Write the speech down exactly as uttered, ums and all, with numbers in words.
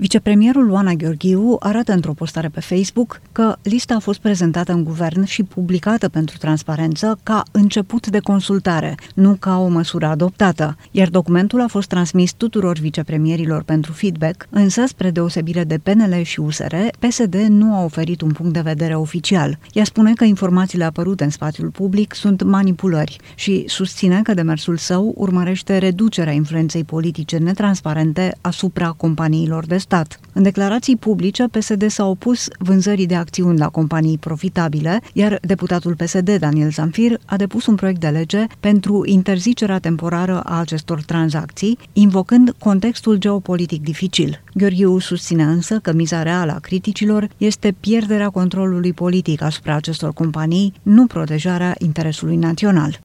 Vicepremierul Oana Gheorghiu arată într-o postare pe Facebook că lista a fost prezentată în guvern și publicată pentru transparență ca început de consultare, nu ca o măsură adoptată, iar documentul a fost transmis tuturor vicepremierilor pentru feedback, însă, spre deosebire de P N L și U S R, P S D nu a oferit un punct de vedere oficial. Ea spune că informațiile apărute în spațiul public sunt manipulări și susține că demersul său urmărește reducerea influenței politice netransparente asupra companiilor de stat. În declarații publice, P S D s-a opus vânzării de acțiuni la companii profitabile, iar deputatul P S D, Daniel Zamfir, a depus un proiect de lege pentru interzicerea temporară a acestor tranzacții, invocând contextul geopolitic dificil. Gheorghiu susține însă că miza reală a criticilor este pierderea controlului politic asupra acestor companii, nu protejarea interesului național.